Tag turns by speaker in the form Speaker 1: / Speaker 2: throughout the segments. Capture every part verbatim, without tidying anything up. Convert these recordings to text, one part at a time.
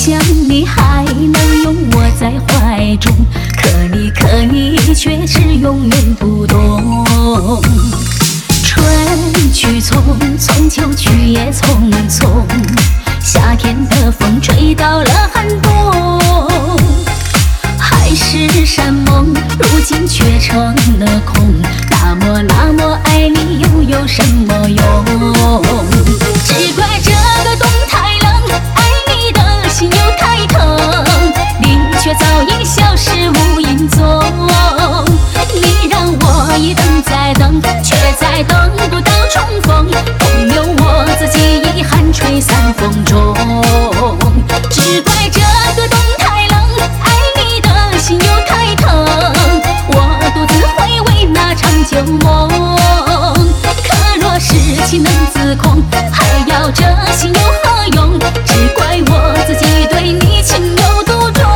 Speaker 1: 想你还能拥我在怀中，可你可你却是永远不懂。春去匆匆，秋去也匆匆，夏天的风吹到了寒冬。海誓山盟，如今却成了空。那么那么爱你，又有什么用？只怪这个冬太冷，爱你的心又太疼，你却早已消失无影踪。你让我一等再等，却再等不到重逢，空留我自己遗憾吹散风中。只怪这个冬太冷，爱你的心又太疼，我独自回味那场旧梦。可若是情能自控，还要这心有何用？只怪我自己对你情有独钟。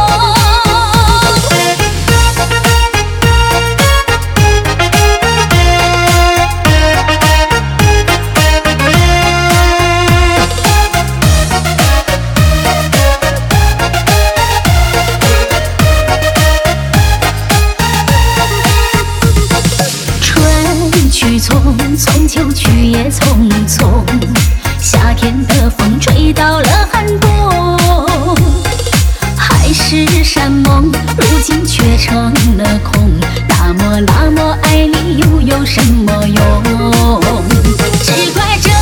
Speaker 1: 去匆匆，秋去也匆匆，夏天的风吹到了寒冬。海誓山盟，如今却成了空。那么那么爱你，又有什么用？只怪这